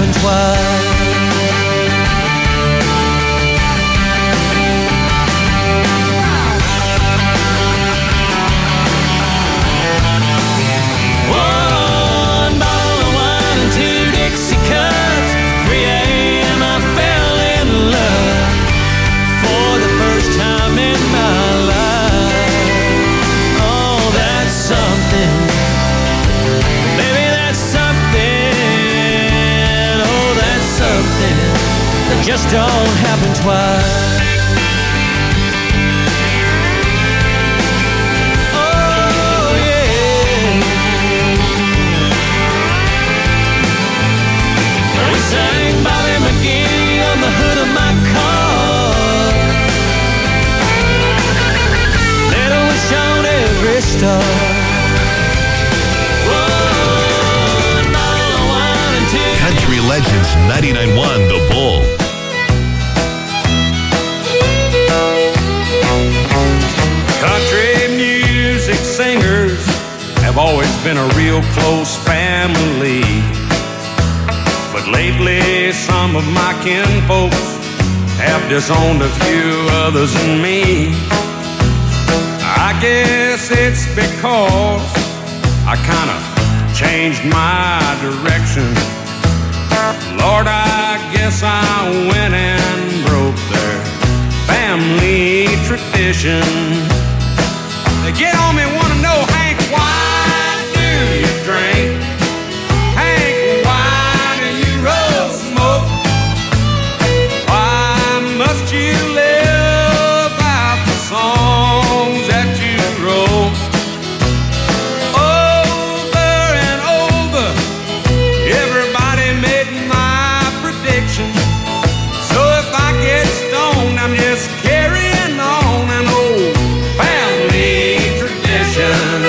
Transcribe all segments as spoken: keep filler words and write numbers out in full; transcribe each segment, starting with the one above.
happen twice. Just don't happen twice. Oh yeah. We sang Bobby McGee on the hood of my car. Little wish on every star. One bottle of wine and two. Country Legends ninety-nine point one The Bull. Country music singers have always been a real close family. But lately some of my kinfolks have disowned a few others than me. I guess it's because I kind of changed my direction. Lord, I guess I went and broke their family tradition. They get on me, want to know, Hank, why do you drink? Hank, why do you roll smoke? Why must you live out the songs that you wrote? Over and over, everybody made my prediction. So if I get stoned, I'm just carrying on an old family tradition.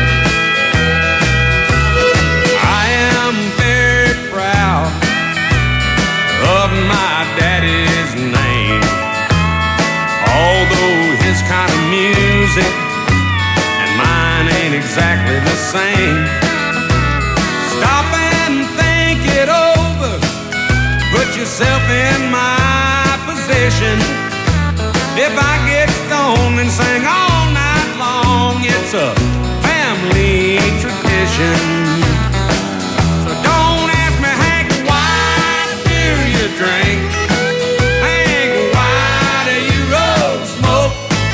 I am very proud of my daddy's name, although his kind of music and mine ain't exactly the same. Stop and think it over, put yourself in my position. If I get stoned and sing all night long, it's a family tradition. So don't ask me, Hank, why do you drink? Hank, why do you roll smoke?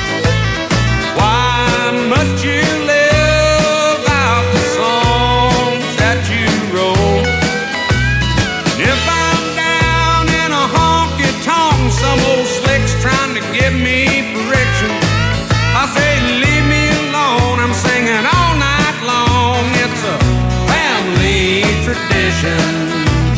Why must you live out the songs that you wrote? If I'm down in a honky-tonk, some old slick's trying to give me friction, I say, leave me alone, I'm singing all night long. It's a family tradition.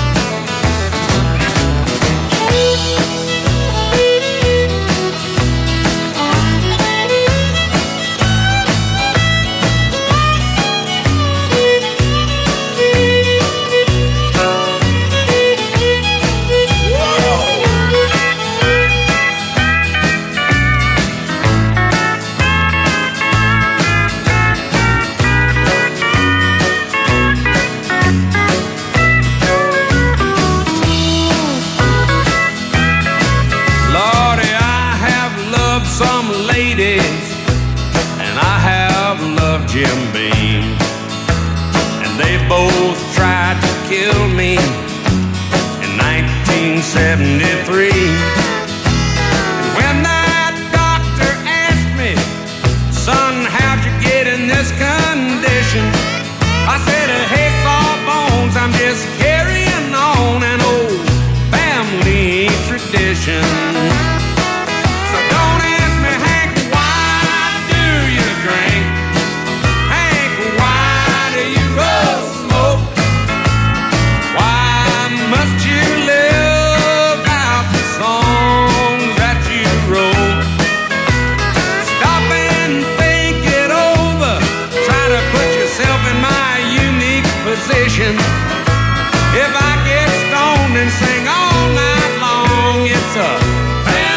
Lordy, I have loved some ladies, and I have loved Jim Beam, and they both tried to kill me in nineteen seventy-three. And when that doctor asked me, son, how'd you get in this condition? I said, hey, Sawbones, I'm just carrying on an old family tradition. So don't ask me, Hank, why do you drink? Hank, why do you roll smoke? Why must you live out the songs that you wrote? Stop and think it over, try to put yourself in my unique position. If I get stoned and sing all night long, it's a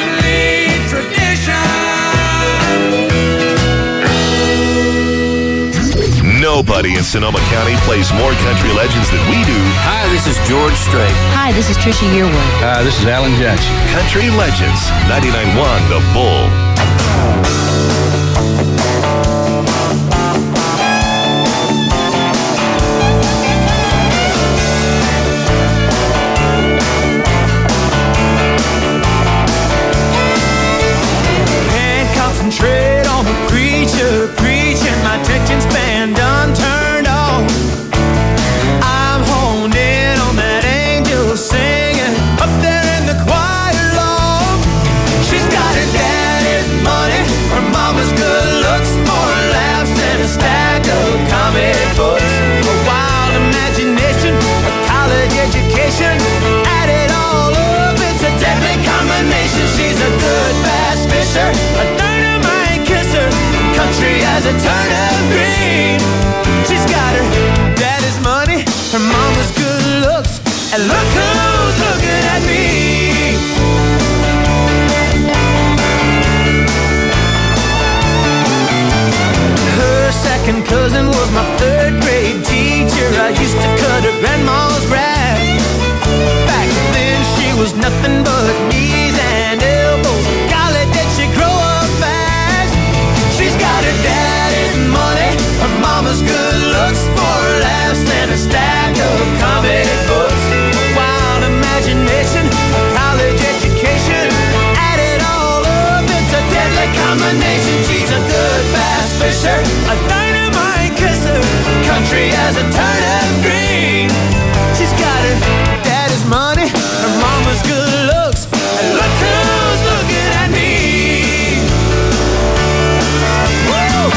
Nobody in Sonoma County plays more country legends than we do. Hi, this is George Strait. Hi, this is Trisha Yearwood. Hi, this is Alan Jackson. Country Legends, ninety-nine point one The Bull. Can't concentrate on the preacher preaching. My attention span done turned off. I'm honed in on that angel singing up there in the choir loft. She's got her daddy's money, her mama's good looks, more laughs than a stack of comic books. A wild imagination, a college education, add it all up, it's a deadly combination. She's a good bass fisher, a dynamite kisser, country as a turnip green. She's got her daddy's money, her mama's good looks, and look who's looking at me. Her second cousin was my third grade teacher. I used to cut her grandma's grass. Back then she was nothing but knees and elbows. Golly, did she grow up fast. She's got her daddy's money, her mama's good looks, more laughs than a stack of comic books. A wild imagination, a college education, add it all up, it's a deadly combination. She's a good bass fisher, a dynamite kisser, country as a turnip green. She's got her daddy's money, her mama's good looks, and look who's looking at me. Woo!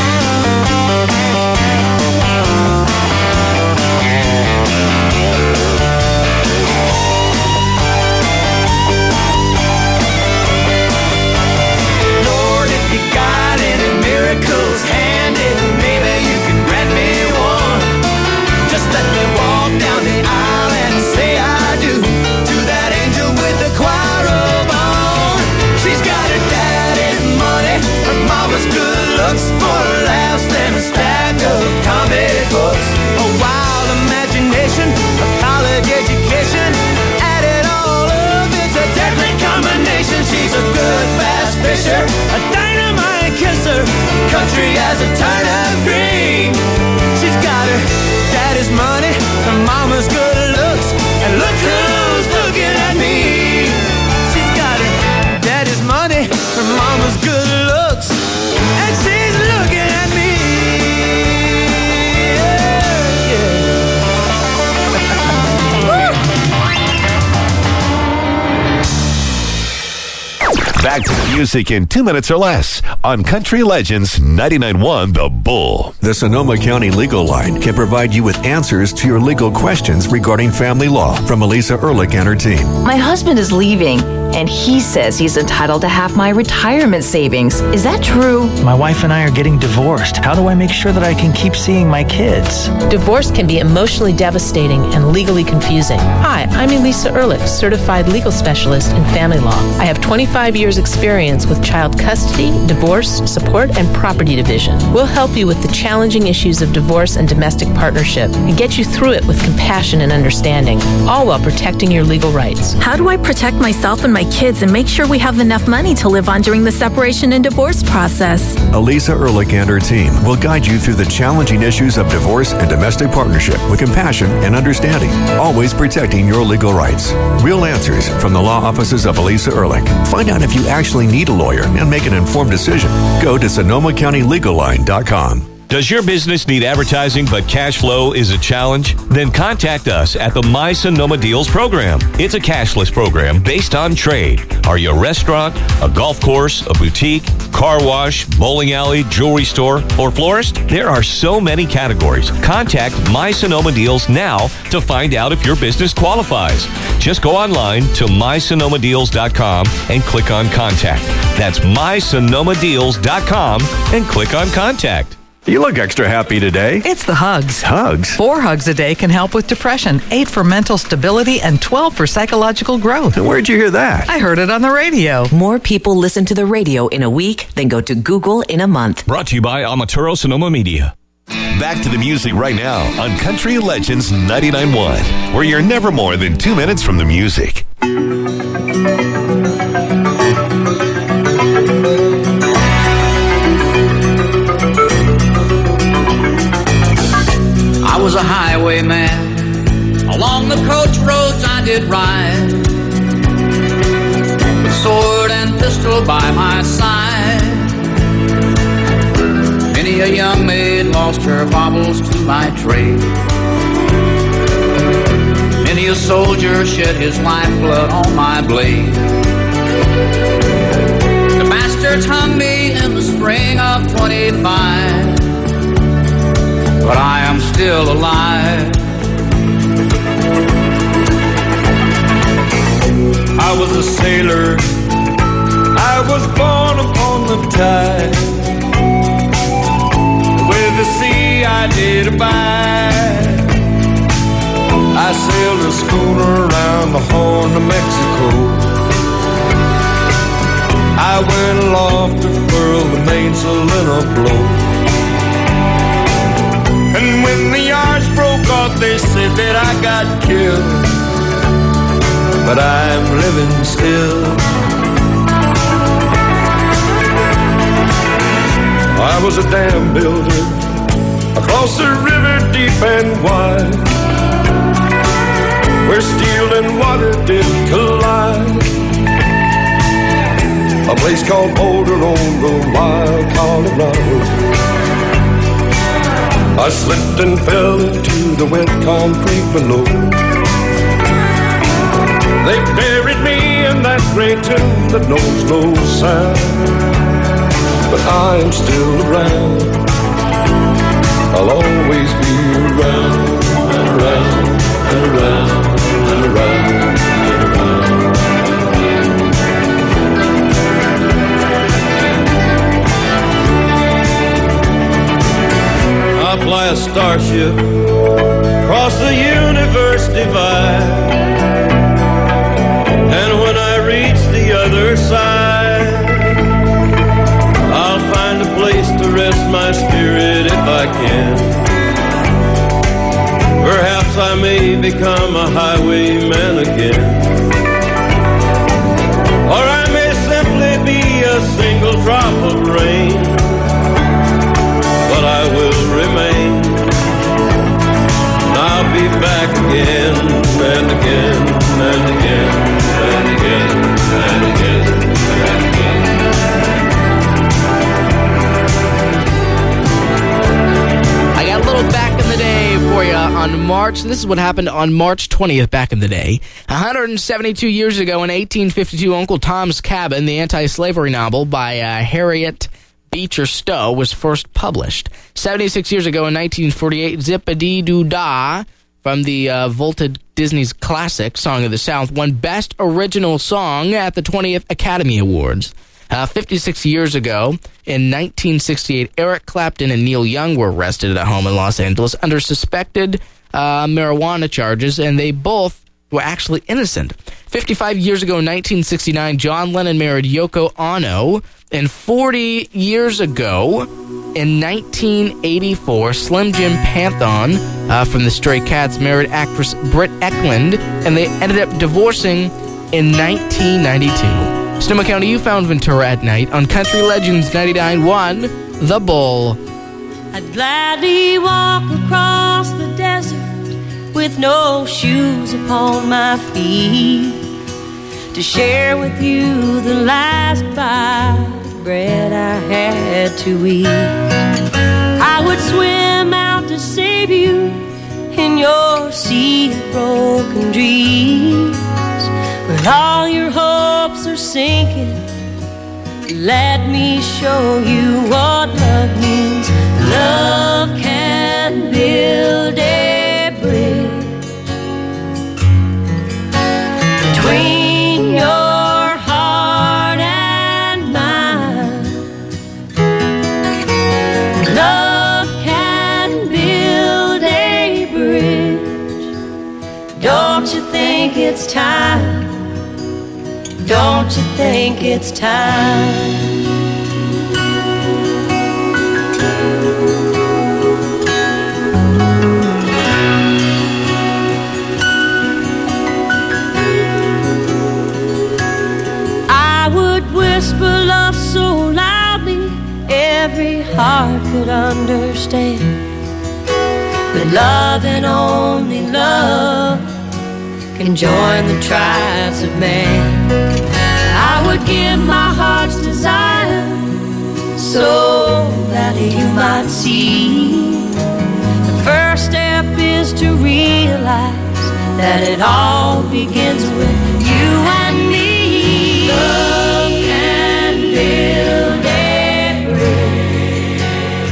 Lord, if you got any miracles handy, maybe you can grant me one. Just let me walk down the aisle and say I do to that angel with the choir robe on. She's got her daddy's money, her mama's good looks, more laughs than a stack of comic books. A wild imagination, a college education, add it all up, it's a deadly combination. She's a good bass fisher, a dynamite kisser, country as a turnip green. She's got her daddy's money, her mama's good looks, and look who's looking at me. She's got her daddy's money, her mama's good looks, and she's looking at me. Yeah, yeah. Back to the music in two minutes or less on Country Legends, ninety-nine point one The Bull. The Sonoma County Legal Line can provide you with answers to your legal questions regarding family law from Elisa Ehrlich and her team. My husband is leaving, and he says he's entitled to half my retirement savings. Is that true? My wife and I are getting divorced. How do I make sure that I can keep seeing my kids? Divorce can be emotionally devastating and legally confusing. Hi, I'm Elisa Ehrlich, certified legal specialist in family law. I have twenty-five years experience with child custody, divorce, support, and property division. We'll help you with the challenging issues of divorce and domestic partnership and get you through it with compassion and understanding, all while protecting your legal rights. How do I protect myself and my kids and make sure we have enough money to live on during the separation and divorce process? Elisa Ehrlich and her team will guide you through the challenging issues of divorce and domestic partnership with compassion and understanding, always protecting your legal rights. Real answers from the law offices of Elisa Ehrlich. Find out if you actually need a lawyer and make an informed decision. Go to Sonoma County Legal Line dot com. Does your business need advertising but cash flow is a challenge? Then contact us at the My Sonoma Deals program. It's a cashless program based on trade. Are you a restaurant, a golf course, a boutique, car wash, bowling alley, jewelry store, or florist? There are so many categories. Contact My Sonoma Deals now to find out if your business qualifies. Just go online to my sonoma deals dot com and click on Contact. That's my sonoma deals dot com and click on Contact. You look extra happy today. It's the hugs. Hugs? Four hugs a day can help with depression, eight for mental stability, and twelve for psychological growth. Where'd you hear that? I heard it on the radio. More people listen to the radio in a week than go to Google in a month. Brought to you by Amaturo Sonoma Media. Back to the music right now on Country Legends ninety-nine point one, where you're never more than two minutes from the music. I was a highwayman. Along the coach roads I did ride, with sword and pistol by my side. Many a young maid lost her baubles to my trade. Many a soldier shed his lifeblood on my blade. The bastards hung me in the spring of twenty-five, but I am still alive. I was a sailor, I was born upon the tide. With the sea I did abide. I sailed a schooner around the Horn of Mexico. I went aloft to furl the mainsail in a blow. And when the yards broke off, they said that I got killed, but I'm living still. I was a dam builder across a river deep and wide, where steel and water did collide. A place called Boulder on the wild Colorado. I slipped and fell into the wet concrete below. They buried me in that great tomb that knows no sound, but I'm still around. I'll always be around and around and around and around and around. I fly a starship across the universe divide, and when I reach the other side, I'll find a place to rest my spirit if I can. Perhaps I may become a highwayman again, or I may simply be a single drop of rain, but I will remain. And I'll be back again and again and again and again and again and again. I got a little back in the day for you on March. This is what happened on March twentieth back in the day. one hundred seventy-two years ago in eighteen fifty-two, Uncle Tom's Cabin, the anti-slavery novel by uh, Harriet Beecher Stowe, was first published. seventy-six years ago in nineteen forty-eight, Zip-a-Dee-Doo-Dah from the uh, vaulted Disney's classic Song of the South won Best Original Song at the twentieth Academy Awards. Uh, fifty-six years ago, in nineteen sixty-eight, Eric Clapton and Neil Young were arrested at a home in Los Angeles under suspected uh, marijuana charges, and they both were actually innocent. fifty-five years ago, in nineteen sixty-nine, John Lennon married Yoko Ono, and forty years ago, in nineteen eighty-four, Slim Jim Panthon uh, from the Stray Cats married actress Britt Eklund, and they ended up divorcing in nineteen ninety-two. Sonoma County, you found Ventura at night on Country Legends ninety-nine point one, The Bull. I'd gladly walk across the desert with no shoes upon my feet to share with you the last bite of bread I had to eat. I would swim out to save you in your sea of broken dreams. When all your hopes are sinking, let me show you what love means. Love can build a bridge between your heart and mine. Love can build a bridge. Don't you think it's time? Don't you think it's time? whisper love so loudly every heart could understand. But love and only love can join the tribes of man. I would give my heart's desire so that you might see. The first step is to realize that it all begins with you and me. Love can build a bridge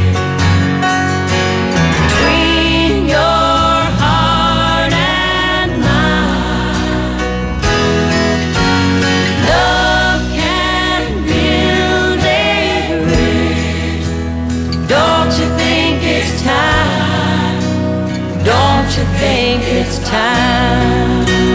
between your heart and mine. Love can build a bridge. Don't you think it's time? Don't you think it's time?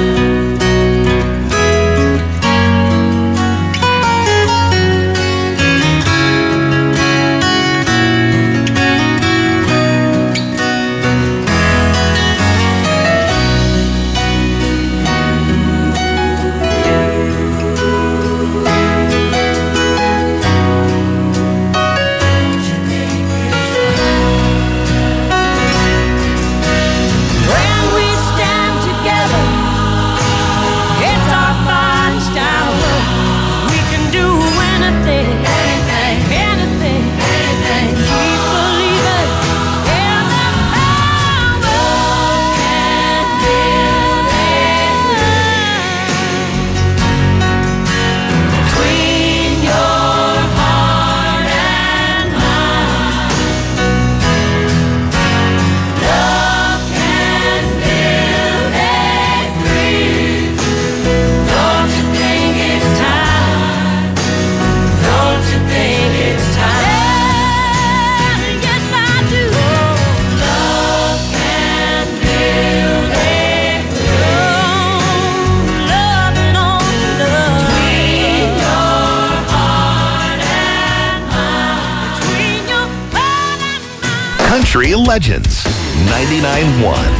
Country Legends ninety-nine point one.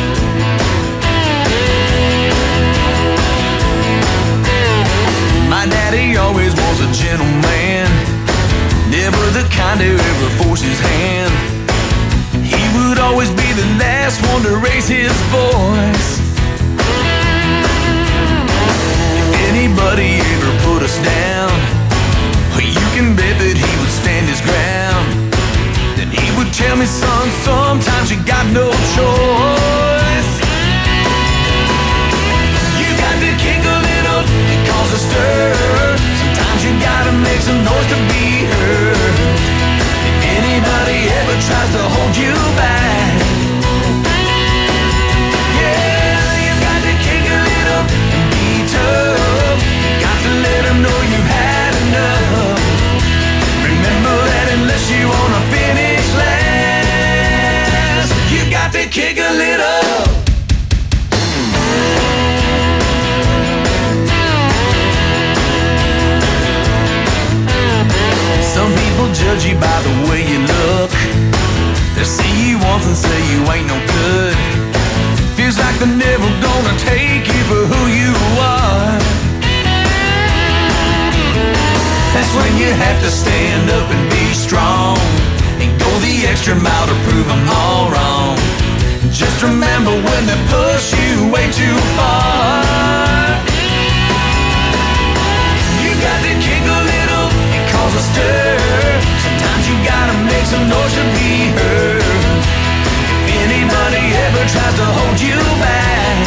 My daddy always was a gentleman, never the kind to ever force his hand. He would always be the last one to raise his voice. If anybody ever put us down, you can bet that he would stand his ground. Then he would tell me, son, sometimes you got no choice. You got to kick a little, it cause a stir. Sometimes you gotta make some noise to be heard. If anybody ever tries to hold you back, yeah, you got to kick a little and be tough. You got to let them know you've had enough. Remember that unless you wanna finish last, you got to kick a little. Some people judge you by the way you look. They see you once and say you ain't no good. Feels like they're never gonna take you for who you are. That's when you have to stand up and be strong and go the extra mile to prove them all wrong. Just remember when they push you way too far, you got to kick a little and cause a stir. Sometimes you gotta make some noise to be heard. If anybody ever tries to hold you back,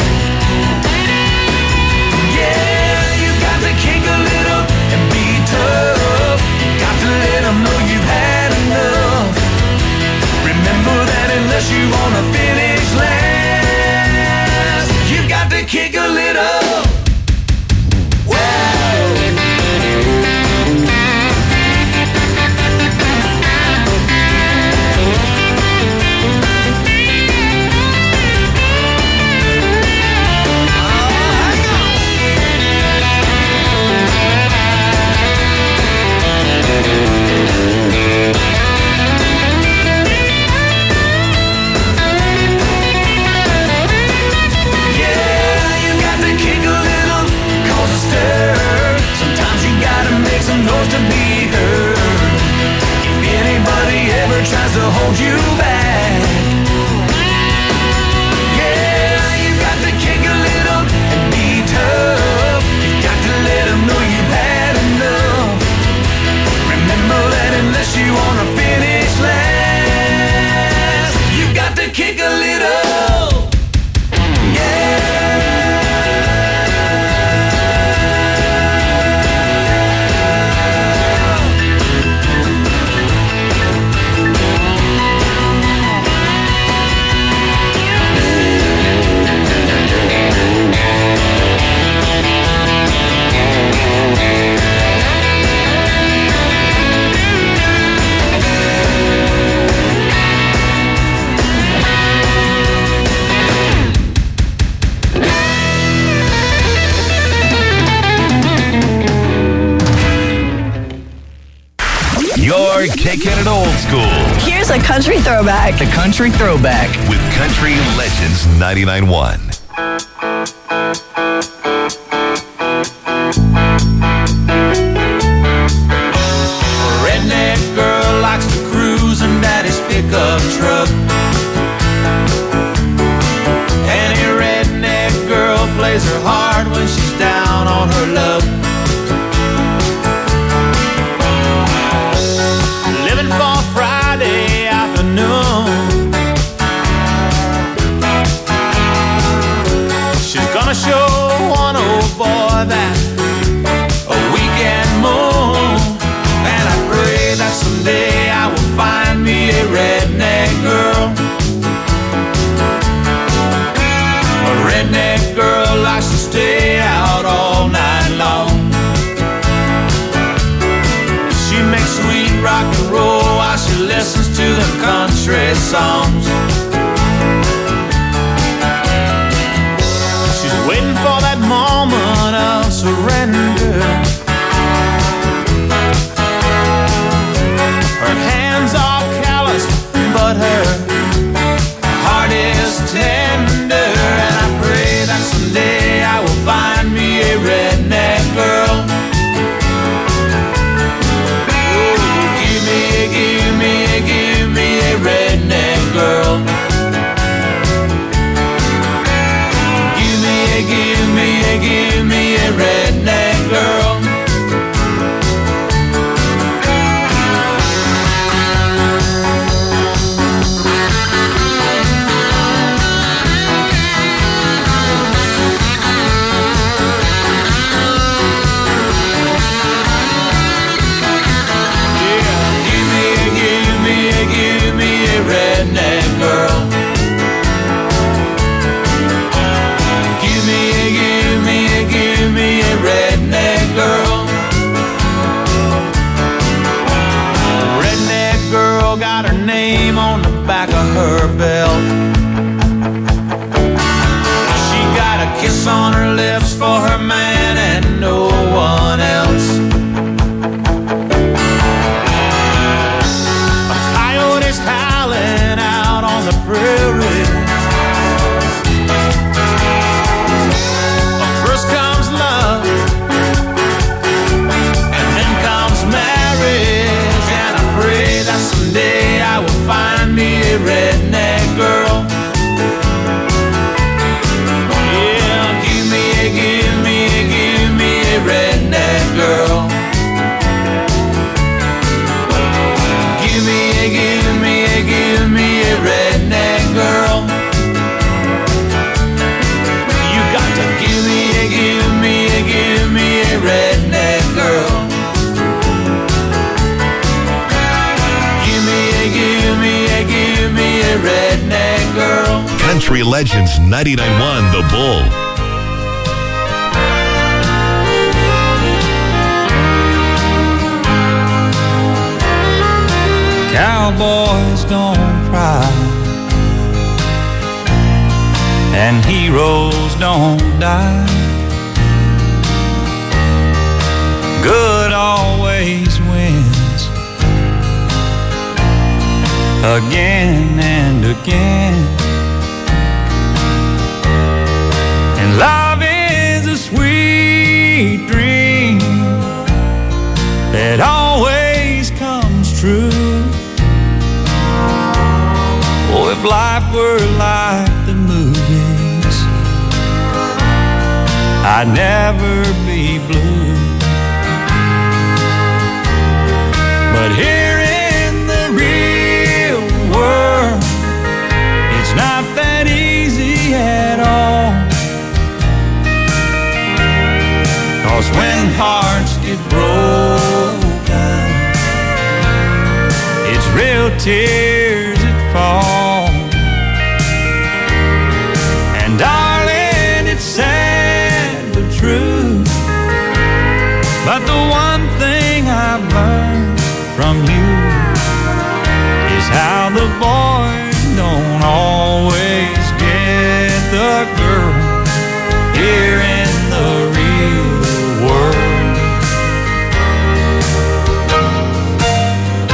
yeah, you got to kick a little and be tough. Got to let them know you've had enough. Remember that unless you wanna finish last, you got to kick a little. Whoa. You're kicking it old school Here's a country throwback. The country throwback. with Country Legends ninety-nine point one. Redneck girl likes to cruise in daddy's pickup truck. Any redneck girl plays her hard when she's down on her luck. Living for Friday afternoon. She's gonna show one old boy that a weekend moon. And I pray that someday I will find me a redneck girl. A redneck girl likes to stay out all night long. She makes sweet rock and roll while she listens to them country songs. She's waiting for that moment of surrender. Her hands are calloused, but her heart is tender. And I pray that someday I will find me a redneck girl. Oh, give me, give me, give me a redneck girl. Give me, give me, give me a redneck girl. Redneck girl. Give me, give me, give me a redneck girl. Redneck girl got her name on the back of her belt. She got a kiss on her lips for her man and no one else. A coyote's howling out on the prairie. First comes love, and then comes marriage. And I pray that someday I will find me a redneck girl. Yeah, give me, give me, give me a redneck girl. Give me, give me, give me a redneck girl. You got to give me, give me, give me a redneck girl. Give me, give me, give me a redneck girl. Country Legends ninety-nine point one, The Bull. Cowboys don't cry, and heroes don't die. Good always wins, again and again. And love is a sweet dream that always comes true. Oh, if life were like the movies, I'd never be blue. But here in the real world, it's not that easy at all. 'Cause when hearts get broken, it's real tears that fall. And darling, it's sad but true, but the one thing I've learned from you is how the boys don't always get the girl here in the real world.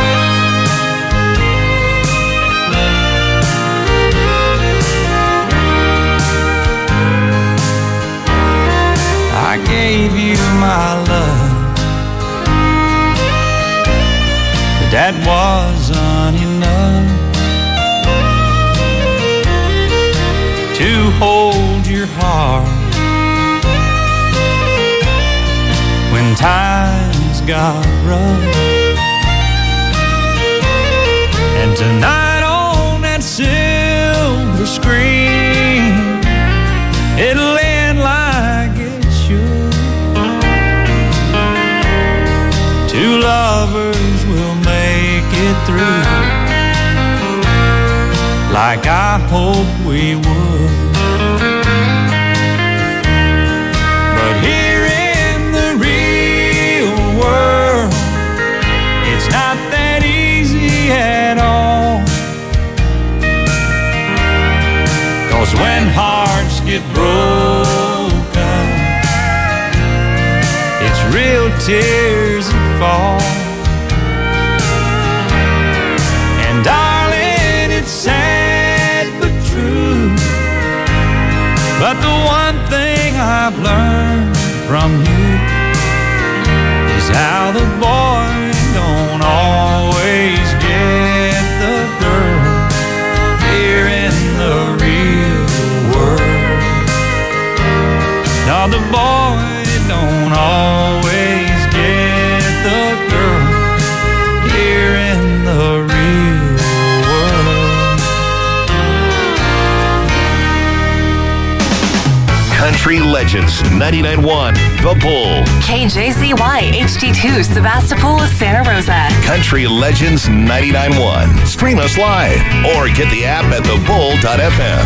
but that wasn't enough to hold your heart when times got rough. And tonight on that silver screen, it'll end like it should. Two lovers will make it through, like I hoped we would. But here in the real world, it's not that easy at all. 'Cause when hearts get broken, it's real tears that fall. And darling, it's sad but true, but the one thing I've learned from you is how the boy don't always get the girl here in the real world. Now the boy don't always get the girl here in the real world. Country Legends ninety-nine point one, The Bull. K J Z Y H D two, Sebastopol, Santa Rosa. Country Legends ninety-nine point one. Stream us live or get the app at the bull dot f m.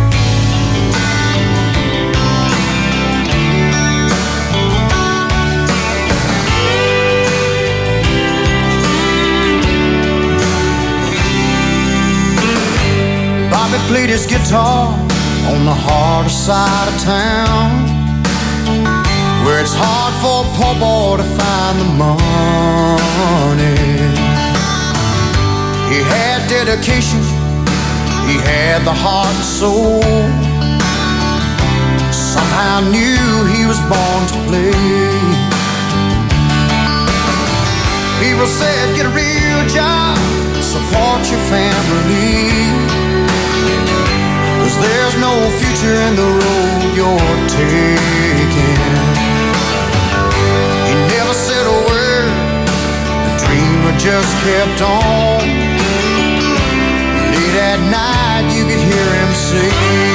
Bobby played his guitar on the harder side of town, where it's hard for a poor boy to find the money. He had dedication, he had the heart and soul. Somehow knew he was born to play. People said, get a real job, support your family, 'cause there's no future in the road you're taking. He never said a word, the dreamer just kept on. Late at night you could hear him say,